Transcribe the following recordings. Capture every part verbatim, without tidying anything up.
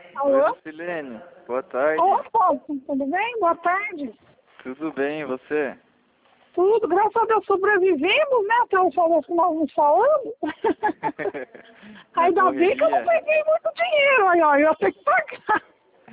Alô? Oi, Silene. Boa tarde. Olá, Paulo. Tudo bem? Boa tarde. Tudo bem, e você? Tudo, graças a Deus, sobrevivemos, né? Até o falou que nós nos falamos. Na Ainda bem que eu não correria? peguei muito dinheiro, aí, ó. Eu ia ter que pagar.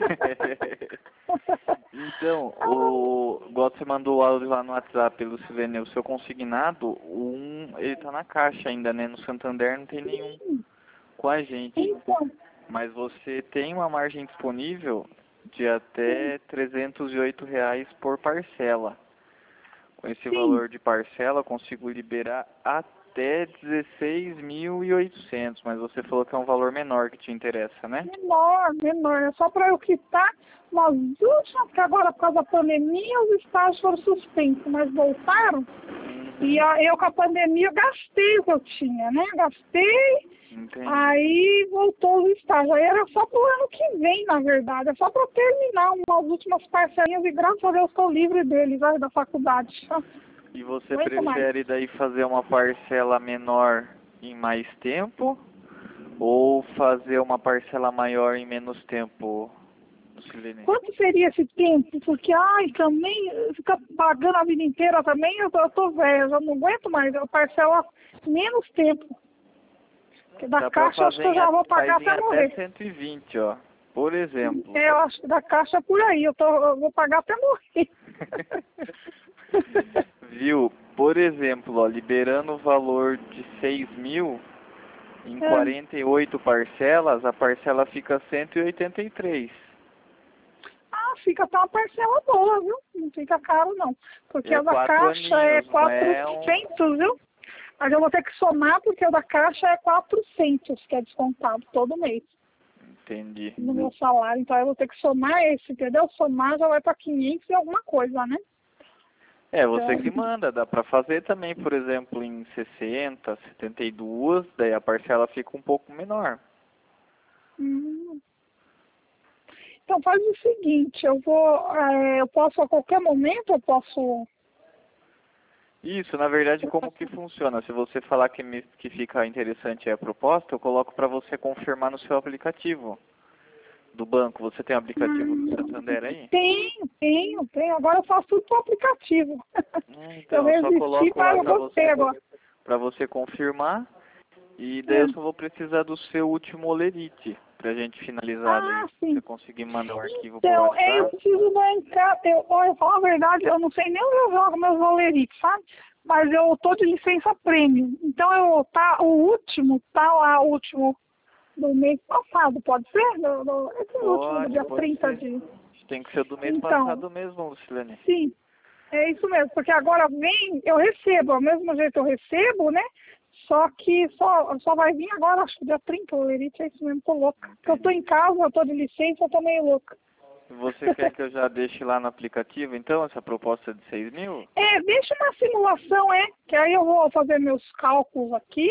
Então, o igual você mandou o áudio lá no WhatsApp pelo Silene, o seu consignado, o um, ele tá na caixa ainda, né? No Santander não tem nenhum com a gente. Então, Mas você tem uma margem disponível de até trezentos e oito reais por parcela. Com esse sim, valor de parcela, eu consigo liberar até dezesseis mil e oitocentos, mas você falou que é um valor menor que te interessa, né? menor, menor. É só para eu quitar umas últimas, porque agora, por causa da pandemia, os estágios foram suspensos, mas voltaram. E a, eu, com a pandemia, eu gastei o que eu tinha, né? Gastei. Entendi. Aí voltou o estágio. Aí era só pro ano que vem, na verdade. É só para terminar umas últimas parcelinhas e graças a Deus estou livre deles, aí, da faculdade. E você Muito prefere mais. daí fazer uma parcela menor em mais tempo ou fazer uma parcela maior em menos tempo, Silene? Quanto seria esse tempo? Porque, ai, também, ficar pagando a vida inteira também, eu tô, eu tô velha, eu já não aguento mais. Eu parcelo menos tempo. Porque da Dá pra caixa, eu acho fazer que eu em, já a- vou faz pagar em até até morrer. cento e vinte, ó. Por exemplo. É, eu acho que da caixa é por aí, eu, tô, eu vou pagar até morrer. Viu? Por exemplo, ó, liberando o valor de seis mil em É. quarenta e oito parcelas, a parcela fica cento e oitenta e três. Ah, fica até uma parcela boa, viu? Não fica caro, não. Porque É a da quatro caixa é aninhos, não é um... quatrocentos, viu? Mas eu vou ter que somar porque o da caixa é quatrocentos, que é descontado todo mês Entendi. no meu salário. Então eu vou ter que somar esse, entendeu? Somar já vai para quinhentos e alguma coisa, né? É, você Então, que manda, dá pra fazer também, por exemplo, em sessenta, setenta e dois, daí a parcela fica um pouco menor. hum. Então faz o seguinte, eu vou, é, eu posso a qualquer momento, eu posso... Isso, na verdade, como que funciona? Se você falar que, me, que fica interessante a proposta, eu coloco para você confirmar no seu aplicativo do banco. Você tem o aplicativo do Hum, Santander aí? tenho, tenho, tenho. Agora eu faço tudo pro aplicativo. É, Eu então, eu só resisti, coloco mas lá eu para gostei você, agora. para você confirmar. E daí eu É. só vou precisar do seu último olerite, pra gente finalizar daí. Ah, Você sim. conseguir mandar o arquivo por Então, é, eu WhatsApp. preciso bancar. Eu, olha, eu falo a verdade, eu não sei nem onde eu jogo meus valeritos, sabe? Mas eu tô de licença prêmio. Então, eu, tá, o último, tá lá, o último do mês passado, pode ser? Do, do, esse último do Pode, dia pode trinta ser. de... Tem que ser do mês Então, passado mesmo, Lucilene. sim, é isso mesmo. Porque agora vem, eu recebo, ao mesmo jeito eu recebo, né? Só que só, só vai vir agora, acho que dia trinta, o Lerite, é isso mesmo, tô louca. Porque eu tô em casa, eu tô de licença, eu tô meio louca. Você quer que eu já deixe lá no aplicativo, então, essa proposta de seis mil? É, deixa uma simulação, é, que aí eu vou fazer meus cálculos aqui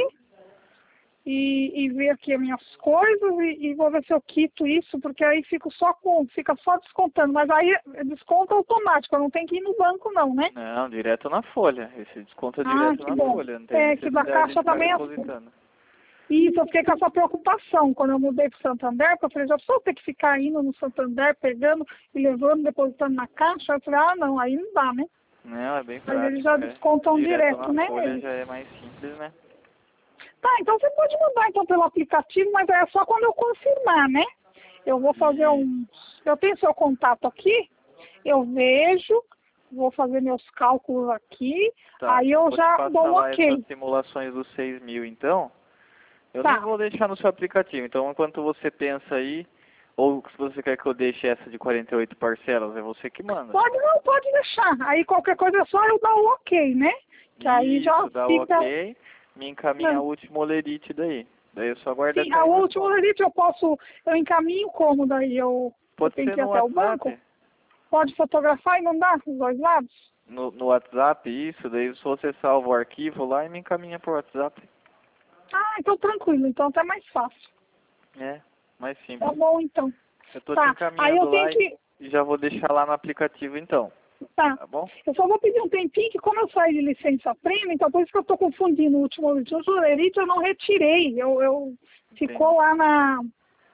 e, e ver aqui as minhas coisas e, e vou ver se eu quito isso, porque aí fico só com, fica só descontando, mas aí desconto automático, eu não tenho que ir no banco não, né? Não, direto na folha. Esse desconto é Ah, direto que na bom. folha, não tem É, que da necessidade de Caixa ficar também é assim. depositando. Isso, eu fiquei com essa preocupação quando eu mudei para o Santander, porque eu falei, já só ter que ficar indo no Santander, pegando e levando, depositando na caixa. Eu falei, ah, não, aí não dá, né? Não, é bem Mas eles prático, já é. descontam Direto direto, na né? folha Eles... já é mais simples, né? Tá, então você pode mandar então pelo aplicativo, mas é só quando eu confirmar, né? Eu vou fazer E um... Eu tenho seu contato aqui, eu vejo, vou fazer meus cálculos aqui, tá, aí eu eu vou te já passar dou um lá ok. essas simulações dos seis mil, então. Eu nem Tá. vou deixar no seu aplicativo, então enquanto você pensa aí, ou se você quer que eu deixe essa de quarenta e oito parcelas, é você que manda. Pode não, pode deixar. Aí qualquer coisa é só eu dar o ok, né? Que aí já Isso, dá o fica... ok, me encaminha Não. o último olerite daí. Daí eu só aguardo a Sim, a última confirmação. elite eu posso, eu encaminho como daí? Eu, eu Pode tenho ser que ir no até o banco? WhatsApp. Pode fotografar e mandar os dois lados? No, no WhatsApp, isso, daí se você salva o arquivo lá e me encaminha por WhatsApp. Ah, então tranquilo, então até mais fácil. É, mais Tá simples. bom então. Eu tô te Tá, aí eu encaminhando tenho lá e, que... e já vou deixar lá no aplicativo então, Tá. tá bom? Eu só vou pedir um tempinho, que como eu saí de licença prêmio, então por isso que eu tô confundindo o último elite. O elite eu não retirei, eu, eu Entendi. ficou lá na...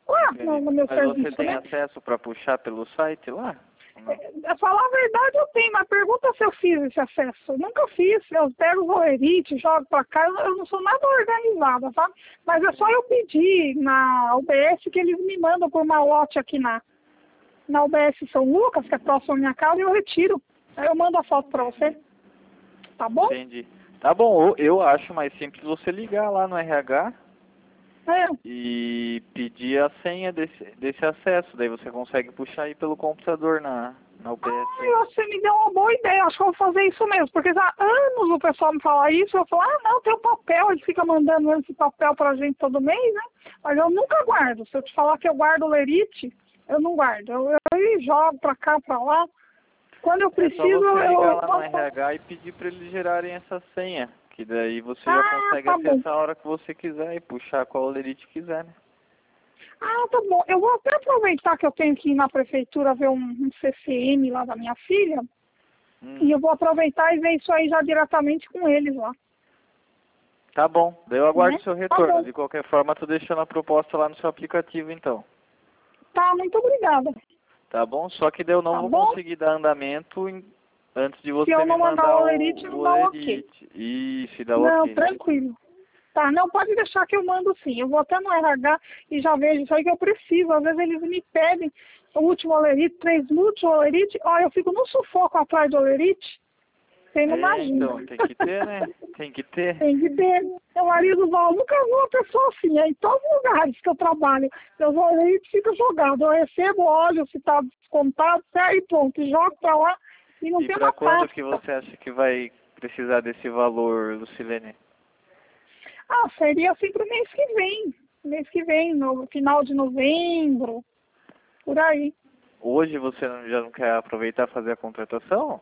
lá no, no meu Mas serviço, você tem né? acesso para puxar pelo site lá? Não. É, falar a verdade eu tenho, mas pergunta se eu fiz esse acesso. Eu nunca fiz, eu pego o Olerite, jogo pra cá, eu, eu não sou nada organizada, sabe? Mas é só eu pedir na U B S que eles me mandam por malote aqui na, na U B S São Lucas, que é próximo à minha casa, e eu retiro. Aí eu mando a foto pra você. Tá bom? Entendi. Tá bom, eu, eu acho mais simples você ligar lá no R H É. e pedir a senha desse, desse acesso. Daí você consegue puxar aí pelo computador na, na U B S. Ah, você me deu uma boa ideia, acho que eu vou fazer isso mesmo, porque há anos o pessoal me fala isso, eu falo, ah não, tem um papel, ele fica mandando esse papel pra gente todo mês, né? Mas eu nunca guardo, se eu te falar que eu guardo o Lerite, eu não guardo, eu, eu jogo pra cá, pra lá, quando eu preciso, é só você eu... ligar eu lá no R H e pedir para eles gerarem essa senha, que daí você já ah, consegue tá acessar bom. a hora que você quiser e puxar qual Olerite quiser, né? Ah, tá bom, eu vou até aproveitar que eu tenho que ir na prefeitura ver um, um C C M lá da minha filha, Hum. e eu vou aproveitar e ver isso aí já diretamente com eles lá. Tá bom, daí eu aguardo o Né? seu Tá retorno. bom. De qualquer forma, tô deixando a proposta lá no seu aplicativo, então. Tá, muito obrigada. Tá bom? Só que daí eu não Tá vou bom? conseguir dar andamento em- antes de Se você eu me não mandar mandar o o, Olerite, o não dá o ok. Olerite. Isso, e dá o Não, ok, né? tranquilo. Tá, não, pode deixar que eu mando sim. Eu vou até no R H e já vejo isso aí que eu preciso. Às vezes eles me pedem o último Olerite, três multi Olerite. Olha, eu fico num sufoco atrás do Olerite. Você não É, imagina. então, tem que ter, né? Tem que ter. Tem que ter. Meu marido fala, nunca vi uma pessoa assim. É em todos os lugares que eu trabalho. Meus Olerites ficam jogados. Eu recebo óleo, se está descontado, aí pronto, jogo pra lá e não E tem pra uma quando pasta. que você acha que vai precisar desse valor, Lucilene? Ah, seria assim pro mês que vem. Mês que vem, no final de novembro, por aí. Hoje você não- já não quer aproveitar e fazer a contratação?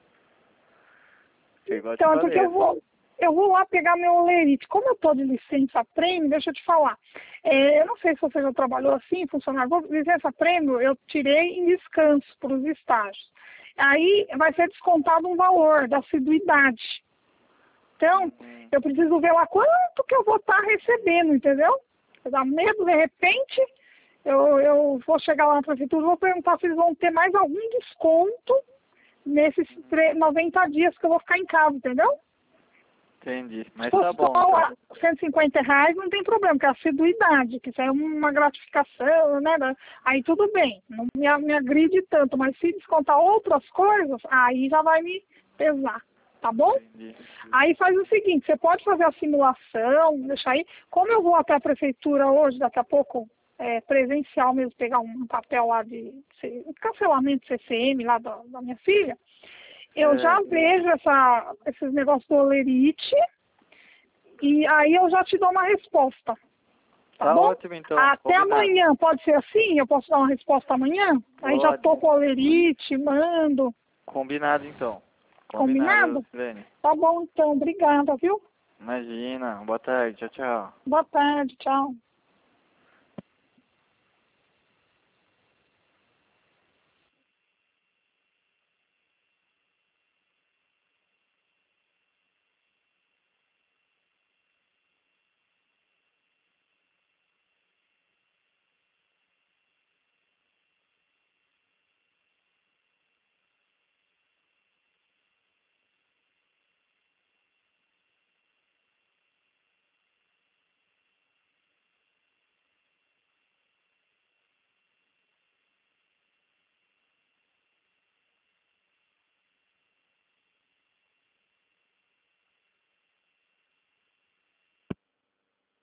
Que igual eu te Então, é porque falei. eu vou, eu vou lá pegar meu Olerite. Como eu estou de licença prêmio, deixa eu te falar. É, eu não sei se você já trabalhou assim, funcionário. Licença prêmio, eu tirei em descanso para os estágios. Aí vai ser descontado um valor da assiduidade. Então, Hum. eu preciso ver lá quanto que eu vou estar recebendo, entendeu? Dá medo, de repente, eu, eu vou chegar lá na prefeitura e vou perguntar se eles vão ter mais algum desconto nesses noventa dias que eu vou ficar em casa, entendeu? Entendi, mas Se fosse tá bom, só então. cento e cinquenta reais, não tem problema, porque é assiduidade, que isso é uma gratificação, né? Aí tudo bem, não me, me agride tanto, mas se descontar outras coisas, aí já vai me pesar, tá bom? Entendi. Aí faz o seguinte, você pode fazer a simulação, deixar aí, como eu vou até a prefeitura hoje, daqui a pouco, é, presencial mesmo, pegar um papel lá de, de cancelamento C C M lá da, da minha filha, eu É. já vejo essa, esses negócios do Olerite e aí eu já te dou uma resposta. Tá, Tá bom? ótimo, então. Até Combinado. amanhã, pode ser assim? Eu posso dar uma resposta amanhã? Aí já Pode. tô com o Olerite, mando. Combinado, então. Combinado? Lucilene. Tá bom, então. Obrigada, viu? Imagina. Boa tarde. Tchau, tchau. Boa tarde, tchau.